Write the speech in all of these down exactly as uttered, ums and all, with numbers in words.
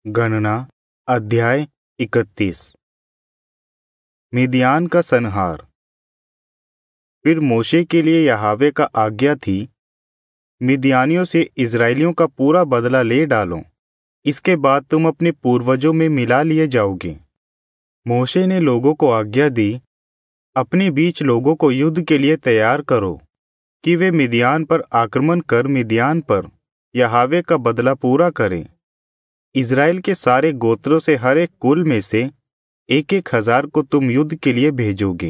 गणना अध्याय इकतीस। मिद्यान का संहार। फिर मोशे के लिए यहोवा का आज्ञा थी, मिद्यानियों से इस्राएलियों का पूरा बदला ले डालो, इसके बाद तुम अपने पूर्वजों में मिला लिए जाओगे। मोशे ने लोगों को आज्ञा दी, अपने बीच लोगों को युद्ध के लिए तैयार करो कि वे मिद्यान पर आक्रमण कर मिद्यान पर यहोवा का बदला पूरा करें। इज़राइल के सारे गोत्रों से हर एक कुल में से एक एक हजार को तुम युद्ध के लिए भेजोगे।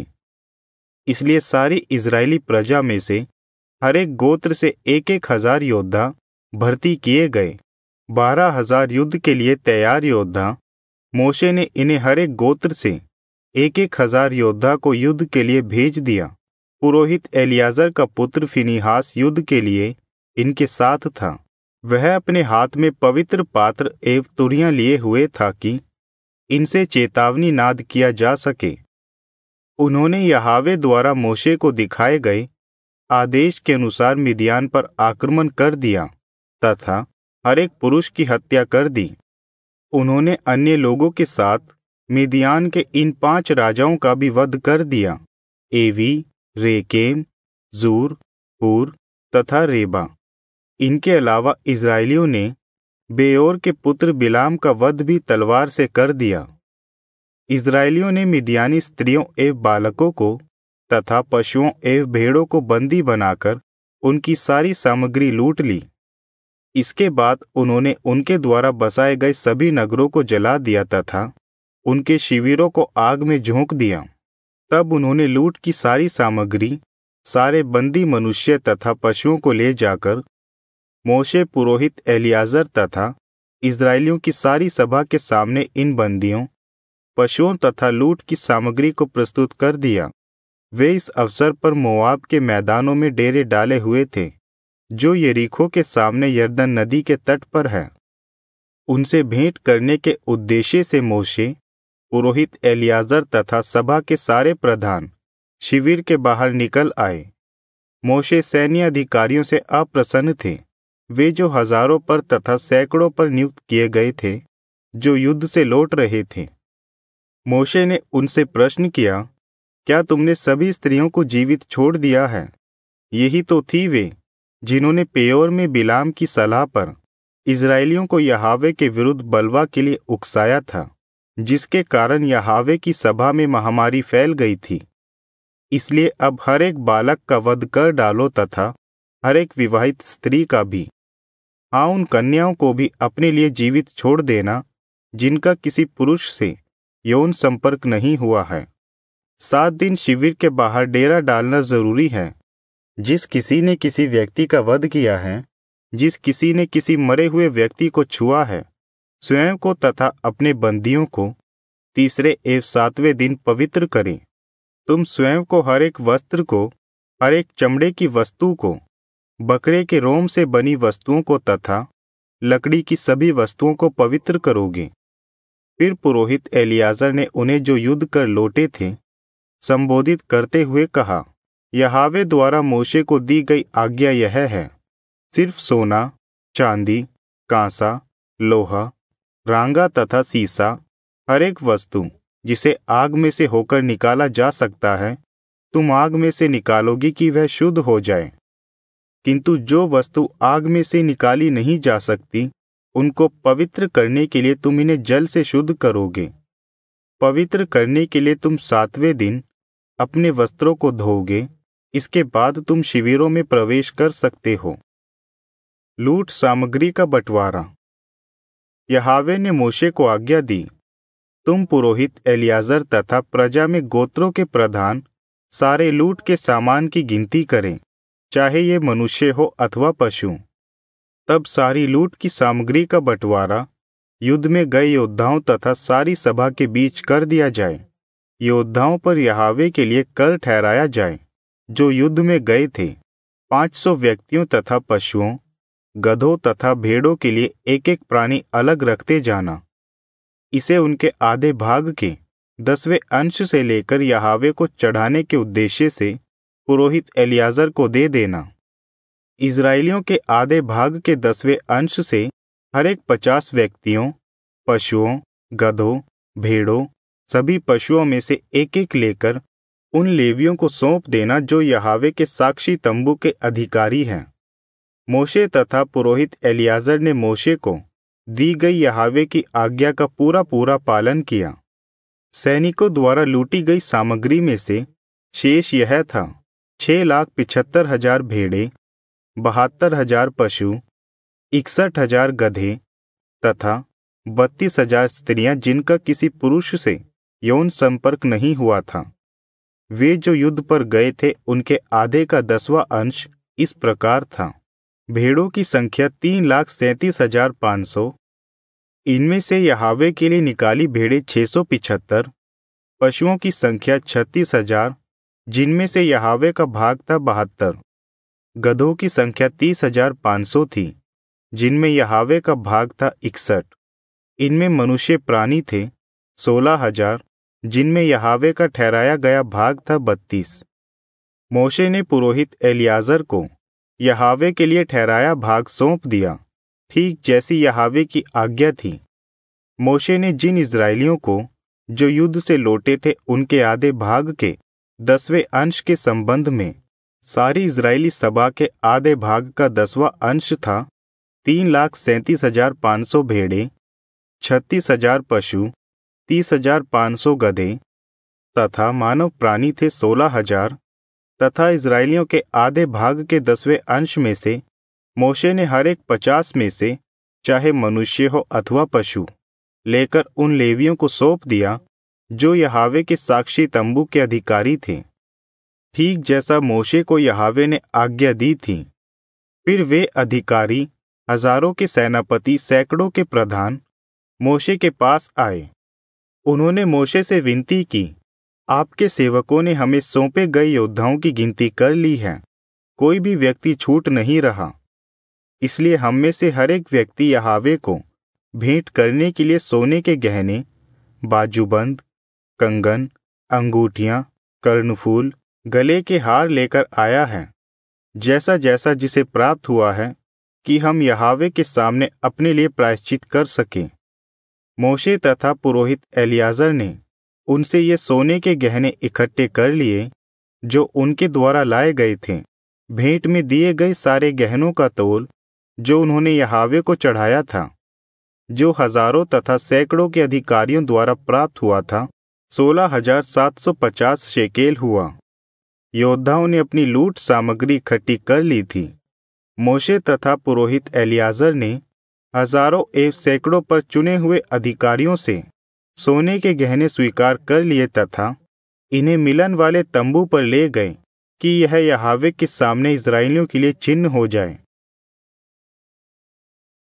इसलिए सारी इज़राइली प्रजा में से हर एक गोत्र से एक एक हजार योद्धा भर्ती किए गए। बारह हजार युद्ध के लिए तैयार योद्धा। मोशे ने इन्हें हर एक गोत्र से एक एक हजार योद्धा को युद्ध के लिए भेज दिया। पुरोहित एलियाजर का पुत्र फिनीहास युद्ध के लिए इनके साथ था। वह अपने हाथ में पवित्र पात्र एवं तुरहियां लिए हुए था कि इनसे चेतावनी नाद किया जा सके। उन्होंने यहोवा द्वारा मोशे को दिखाए गए आदेश के अनुसार मिद्यान पर आक्रमण कर दिया तथा हर एक पुरुष की हत्या कर दी। उन्होंने अन्य लोगों के साथ मिद्यान के इन पांच राजाओं का भी वध कर दिया, एवी, रेकेम, जूर, हूर तथा रेबा। इनके अलावा इज़राइलियों ने बेओर के पुत्र बिलाम का वध भी तलवार से कर दिया। इज़राइलियों ने मिद्यानी स्त्रियों एवं बालकों को तथा पशुओं एवं भेड़ों को बंदी बनाकर उनकी सारी सामग्री लूट ली। इसके बाद उन्होंने उनके द्वारा बसाए गए सभी नगरों को जला दिया तथा उनके शिविरों को आग में झोंक दिया। तब उन्होंने लूट की सारी सामग्री, सारे बंदी मनुष्य तथा पशुओं को ले जाकर मोशे, पुरोहित एलियाजर तथा इज़राइलियों की सारी सभा के सामने इन बंदियों, पशुओं तथा लूट की सामग्री को प्रस्तुत कर दिया। वे इस अवसर पर मोआब के मैदानों में डेरे डाले हुए थे, जो यरीखो के सामने यरदन नदी के तट पर है। उनसे भेंट करने के उद्देश्य से मोशे, पुरोहित एलियाजर तथा सभा के सारे प्रधान शिविर के बाहर निकल आए। मोशे सैन्य अधिकारियों से अप्रसन्न थे, वे जो हजारों पर तथा सैकड़ों पर नियुक्त किए गए थे, जो युद्ध से लौट रहे थे। मोशे ने उनसे प्रश्न किया, क्या तुमने सभी स्त्रियों को जीवित छोड़ दिया है? यही तो थी वे जिन्होंने पेयोर में बिलाम की सलाह पर इज़राइलियों को यहोवा के विरुद्ध बलवा के लिए उकसाया था, जिसके कारण यहोवा की सभा में महामारी फैल गई थी। इसलिए अब हर एक बालक का वध कर डालो तथा हर एक विवाहित स्त्री का भी। हाँ, उन कन्याओं को भी अपने लिए जीवित छोड़ देना जिनका किसी पुरुष से यौन संपर्क नहीं हुआ है। सात दिन शिविर के बाहर डेरा डालना जरूरी है। जिस किसी ने किसी व्यक्ति का वध किया है, जिस किसी ने किसी मरे हुए व्यक्ति को छुआ है, स्वयं को तथा अपने बंदियों को तीसरे एवं सातवें दिन पवित्र करें। तुम स्वयं को, हर एक वस्त्र को, हर एक चमड़े की वस्तु को, बकरे के रोम से बनी वस्तुओं को तथा लकड़ी की सभी वस्तुओं को पवित्र करोगे। फिर पुरोहित एलियाजर ने उन्हें जो युद्ध कर लौटे थे संबोधित करते हुए कहा, यहोवा द्वारा मोशे को दी गई आज्ञा यह है, सिर्फ सोना, चांदी, कांसा, लोहा, रांगा तथा सीसा, हर एक वस्तु जिसे आग में से होकर निकाला जा सकता है, तुम आग में से निकालोगी कि वह शुद्ध हो जाए। किंतु जो वस्तु आग में से निकाली नहीं जा सकती, उनको पवित्र करने के लिए तुम इन्हें जल से शुद्ध करोगे। पवित्र करने के लिए तुम सातवें दिन अपने वस्त्रों को धोओगे, इसके बाद तुम शिविरों में प्रवेश कर सकते हो। लूट सामग्री का बंटवारा। यहोवा ने मोशे को आज्ञा दी, तुम पुरोहित एलियाजर तथा प्रजा में गोत्रों के प्रधान सारे लूट के सामान की गिनती करें, चाहे ये मनुष्य हो अथवा पशु। तब सारी लूट की सामग्री का बंटवारा युद्ध में गए योद्धाओं तथा सारी सभा के बीच कर दिया जाए। योद्धाओं पर यहोवा के लिए कर ठहराया जाए जो युद्ध में गए थे। पांच सौ व्यक्तियों तथा पशुओं, गधों तथा भेड़ों के लिए एक एक प्राणी अलग रखते जाना। इसे उनके आधे भाग के दसवें अंश से लेकर यहोवा को चढ़ाने के उद्देश्य से पुरोहित एलियाजर को दे देना। इज़राइलियों के आधे भाग के दसवें अंश से हर एक पचास व्यक्तियों, पशुओं, गधों, भेड़ों, सभी पशुओं में से एक एक लेकर उन लेवियों को सौंप देना जो यहोवा के साक्षी तंबू के अधिकारी हैं। मोशे तथा पुरोहित एलियाजर ने मोशे को दी गई यहोवा की आज्ञा का पूरा पूरा पालन किया। सैनिकों द्वारा लूटी गई सामग्री में से शेष यह था: छह लाख पिछहत्तर हजार भेड़ें, बहत्तर हजार पशु, इकसठ हजार गधे तथा बत्तीस हजार स्त्रियां जिनका किसी पुरुष से यौन संपर्क नहीं हुआ था। वे जो युद्ध पर गए थे उनके आधे का दसवां अंश इस प्रकार था: भेड़ों की संख्या तीन लाख सैंतीस हजार पाँच सौ, इनमें से यहोवा के लिए निकाली भेड़ें छह सौ पिछहत्तर, पशुओं की संख्या छत्तीस हजार जिनमें से यहोवा का भाग था बहत्तर, गधों की संख्या तीस हजार पाँच सौ थी जिनमें यहोवा का भाग था इकसठ, इनमें मनुष्य प्राणी थे सोलह हजार जिनमें यहोवा का ठहराया गया भाग था बत्तीस। मोशे ने पुरोहित एलियाजर को यहोवा के लिए ठहराया भाग सौंप दिया, ठीक जैसी यहोवा की आज्ञा थी। मोशे ने जिन इस्राएलियों को जो युद्ध से लौटे थे उनके आधे भाग के दसवें अंश के संबंध में सारी इस्राएली सभा के आधे भाग का दसवां अंश था तीन लाख सैंतीस हजार पाँच सौ भेड़ें, छत्तीस हजार पशु, तीस हजार पाँच सौ गधे तथा मानव प्राणी थे सोलह हजार, तथा इस्राएलियों के आधे भाग के दसवें अंश में से मोशे ने हर एक पचास में से, चाहे मनुष्य हो अथवा पशु, लेकर उन लेवियों को सौंप दिया जो यहोवा के साक्षी तंबू के अधिकारी थे, ठीक जैसा मोशे को यहोवा ने आज्ञा दी थी। फिर वे अधिकारी, हजारों के सेनापति, सैकड़ों के प्रधान मोशे के पास आए। उन्होंने मोशे से विनती की, आपके सेवकों ने हमें सौंपे गए योद्धाओं की गिनती कर ली है, कोई भी व्यक्ति छूट नहीं रहा। इसलिए हम में से हर एक व्यक्ति यहोवा को भेंट करने के लिए सोने के गहने, बाजूबंद, कंगन, अंगूठियां, कर्णफूल, गले के हार लेकर आया है, जैसा जैसा जिसे प्राप्त हुआ है, कि हम यहोवा के सामने अपने लिए प्रायश्चित कर सकें। मोशे तथा पुरोहित एलियाजर ने उनसे ये सोने के गहने इकट्ठे कर लिए जो उनके द्वारा लाए गए थे। भेंट में दिए गए सारे गहनों का तोल जो उन्होंने यहोवा को चढ़ाया था, जो हजारों तथा सैकड़ों के अधिकारियों द्वारा प्राप्त हुआ था, सोलह हजार सात सौ पचास शेकेल हुआ। योद्धाओं ने अपनी लूट सामग्री इकट्ठी कर ली थी। मोशे तथा पुरोहित एलियाजर ने हजारों एवं सैकड़ों पर चुने हुए अधिकारियों से सोने के गहने स्वीकार कर लिए तथा इन्हें मिलन वाले तंबू पर ले गए कि यह यहोवा के सामने इस्राएलियों के लिए चिन्ह हो जाए।